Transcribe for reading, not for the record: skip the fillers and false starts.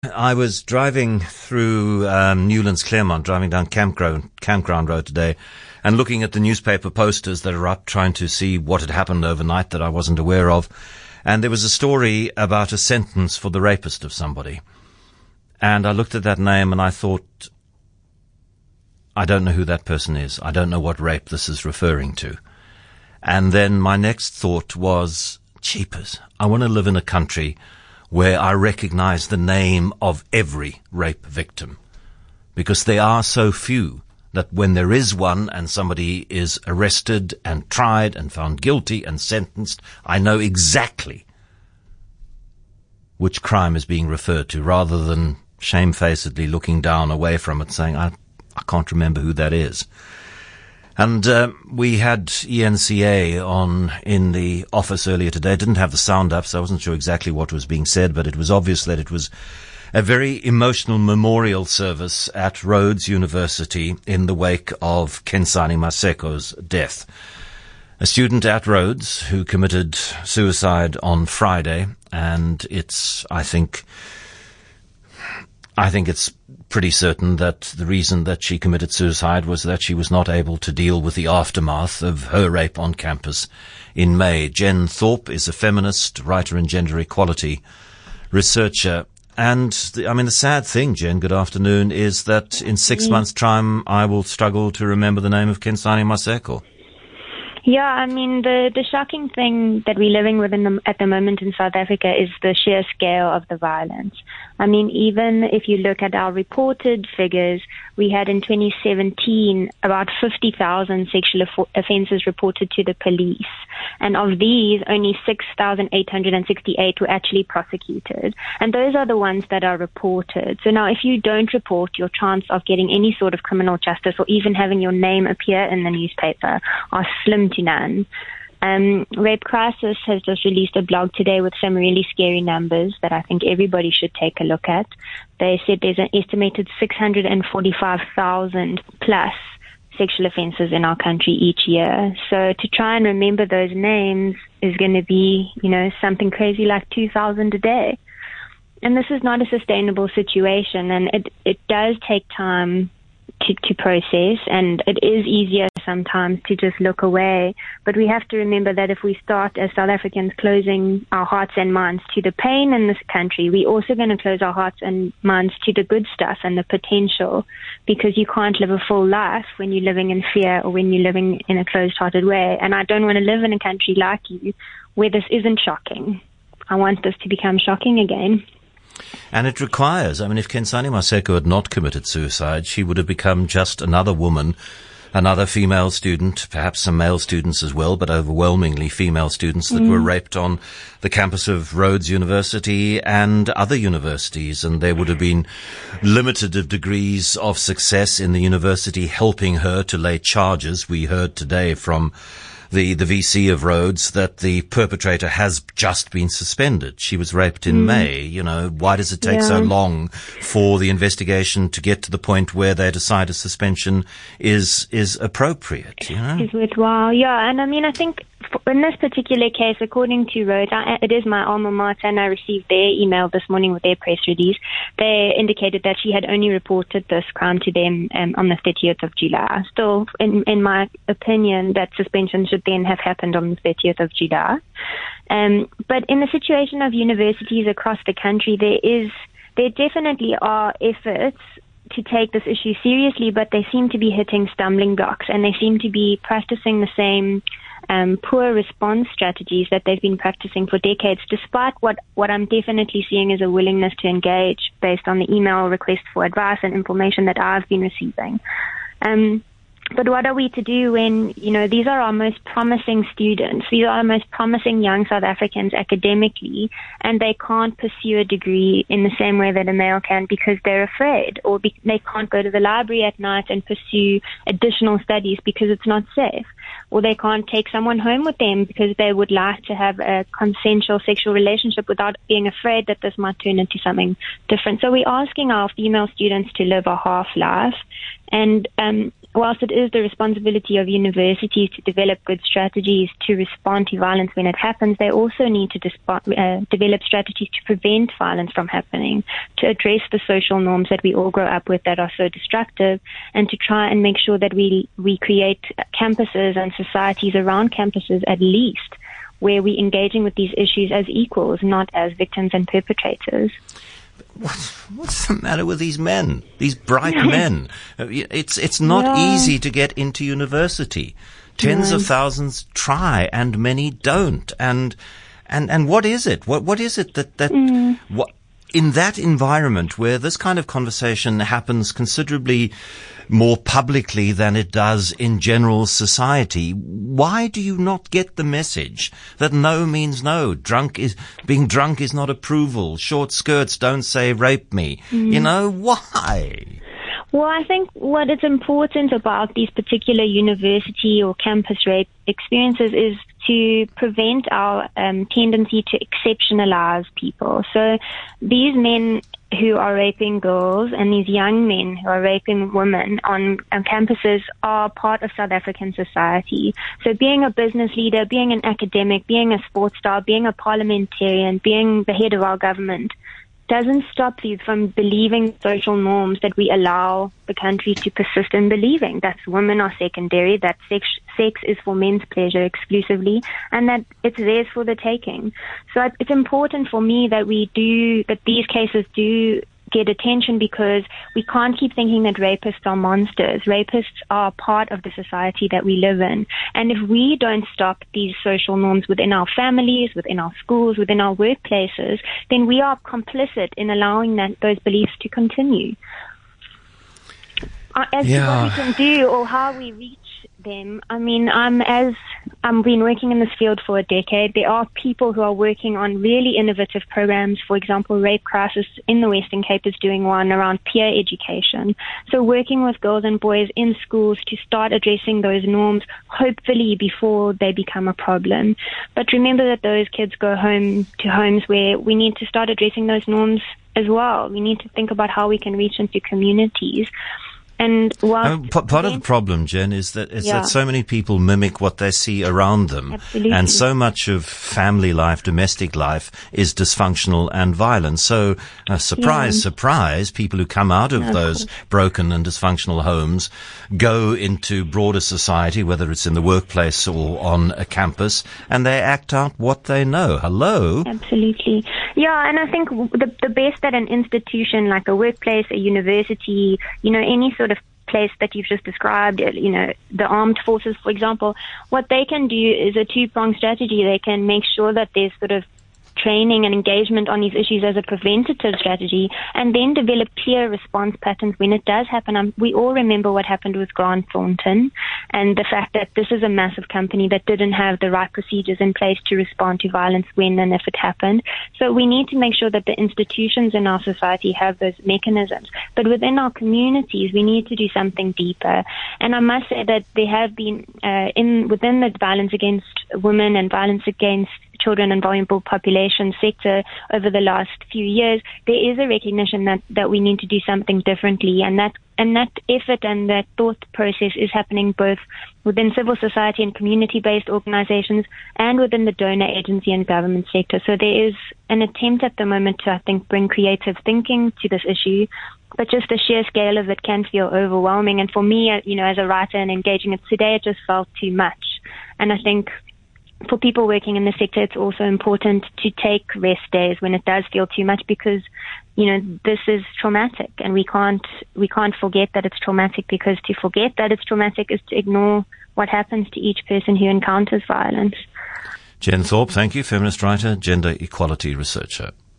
I was driving through Newlands Claremont, driving down Campground Road today, and looking at the newspaper posters that are up, trying to see what had happened overnight that I wasn't aware of. And there was a story about a sentence for the rapist of somebody. And I looked at that name and I thought, I don't know who that person is. I don't know what rape this is referring to. And then my next thought was, jeepers, I want to live in a country where I recognize the name of every rape victim, because there are so few that when there is one and somebody is arrested and tried and found guilty and sentenced, I know exactly which crime is being referred to, rather than shamefacedly looking down away from it saying, I can't remember who that is. And we had ENCA on in the office earlier today. Didn't have the sound up, so I wasn't sure exactly what was being said, but it was obvious that it was a very emotional memorial service at Rhodes University in the wake of Khensani Maseko's death. A student at Rhodes who committed suicide on Friday, and I think it's pretty certain that the reason that she committed suicide was that she was not able to deal with the aftermath of her rape on campus in May. Jen Thorpe is a feminist, writer and gender equality researcher. And the sad thing, Jen, good afternoon, is that in 6 months' time I will struggle to remember the name of Khensani Maseko. Yeah, the shocking thing that we're living with at the moment in South Africa is the sheer scale of the violence. Even if you look at our reported figures, we had in 2017 about 50,000 sexual offences reported to the police. And of these, only 6,868 were actually prosecuted. And those are the ones that are reported. So now if you don't report, your chance of getting any sort of criminal justice or even having your name appear in the newspaper are slim to none. Rape Crisis has just released a blog today with some really scary numbers that I think everybody should take a look at. They said there's an estimated 645,000 plus sexual offences in our country each year. So to try and remember those names is going to be, something crazy like 2,000 a day. And this is not a sustainable situation, and it does take time to process, and it is easier sometimes to just look away. But we have to remember that if we start as South Africans closing our hearts and minds to the pain in this country, we're also going to close our hearts and minds to the good stuff and the potential, because you can't live a full life when you're living in fear or when you're living in a closed-hearted way. And I don't want to live in a country like you where this isn't shocking. I want this to become shocking again. And it requires, if Khensani Maseko had not committed suicide, she would have become just another woman, another female student, perhaps some male students as well, but overwhelmingly female students that were raped on the campus of Rhodes University and other universities. And there would have been limited degrees of success in the university helping her to lay charges. We heard today from the VC of Rhodes that the perpetrator has just been suspended. She was raped in May. Why does it take so long for the investigation to get to the point where they decide a suspension is appropriate? Is worthwhile. Yeah, and I think in this particular case, according to Rhodes, it is my alma mater, and I received their email this morning with their press release. They indicated that she had only reported this crime to them on the 30th of July. Still, in my opinion, that suspension should then have happened on the 30th of July. But in the situation of universities across the country, there definitely are efforts to take this issue seriously, but they seem to be hitting stumbling blocks, and they seem to be practicing the same poor response strategies that they've been practicing for decades, despite what I'm definitely seeing is a willingness to engage based on the email requests for advice and information that I've been receiving. But what are we to do when, these are our most promising students, these are our most promising young South Africans academically, and they can't pursue a degree in the same way that a male can because they're afraid, or they can't go to the library at night and pursue additional studies because it's not safe, or they can't take someone home with them because they would like to have a consensual sexual relationship without being afraid that this might turn into something different. So we're asking our female students to live a half life, and whilst it is the responsibility of universities to develop good strategies to respond to violence when it happens, they also need to develop strategies to prevent violence from happening, to address the social norms that we all grow up with that are so destructive, and to try and make sure that we create campuses and societies around campuses at least where we're engaging with these issues as equals, not as victims and perpetrators. What's the matter with these men, these bright men? It's not easy to get into university. Tens of thousands try, and many don't. And what is it? What is it that what in that environment where this kind of conversation happens considerably more publicly than it does in general society, why do you not get the message that no means no? Being drunk is not approval. Short skirts don't say rape me. Why? Well, I think what is important about these particular university or campus rape experiences is to prevent our tendency to exceptionalize people. So these men who are raping girls and these young men who are raping women on campuses are part of South African society. So being a business leader, being an academic, being a sports star, being a parliamentarian, being the head of our government doesn't stop you from believing social norms that we allow the country to persist in believing. That women are secondary, that sex is for men's pleasure exclusively, and that it's theirs for the taking. So it's important for me that these cases do get attention, because we can't keep thinking that rapists are monsters. Rapists are part of the society that we live in. And if we don't stop these social norms within our families, within our schools, within our workplaces, then we are complicit in allowing those beliefs to continue. As to what we can do or how we reach them, I've been working in this field for a decade. There are people who are working on really innovative programs. For example, Rape Crisis in the Western Cape is doing one around peer education. So working with girls and boys in schools to start addressing those norms, hopefully before they become a problem. But remember that those kids go home to homes where we need to start addressing those norms as well. We need to think about how we can reach into communities. And part of the problem, Jen, is that so many people mimic what they see around them. Absolutely. And so much of family life, domestic life, is dysfunctional and violent. So, surprise, people who come out of those broken and dysfunctional homes go into broader society, whether it's in the workplace or on a campus, and they act out what they know. Hello? Absolutely. Yeah, and I think the best that an institution like a workplace, a university, any sort of place that you've just described, the armed forces, for example, what they can do is a two-pronged strategy. They can make sure that there's sort of training and engagement on these issues as a preventative strategy, and then develop clear response patterns when it does happen. We all remember what happened with Grant Thornton, and the fact that this is a massive company that didn't have the right procedures in place to respond to violence when and if it happened. So we need to make sure that the institutions in our society have those mechanisms. But within our communities, we need to do something deeper. And I must say that there have been, within the violence against women and violence against children and vulnerable population sector over the last few years, there is a recognition that we need to do something differently, and that effort and that thought process is happening both within civil society and community-based organizations and within the donor agency and government sector. So there is an attempt at the moment to, I think, bring creative thinking to this issue, but just the sheer scale of it can feel overwhelming. And for me, as a writer and engaging it today, it just felt too much. And I think for people working in the sector, it's also important to take rest days when it does feel too much, because, this is traumatic, and we can't forget that it's traumatic, because to forget that it's traumatic is to ignore what happens to each person who encounters violence. Jen Thorpe, thank you, feminist writer, gender equality researcher.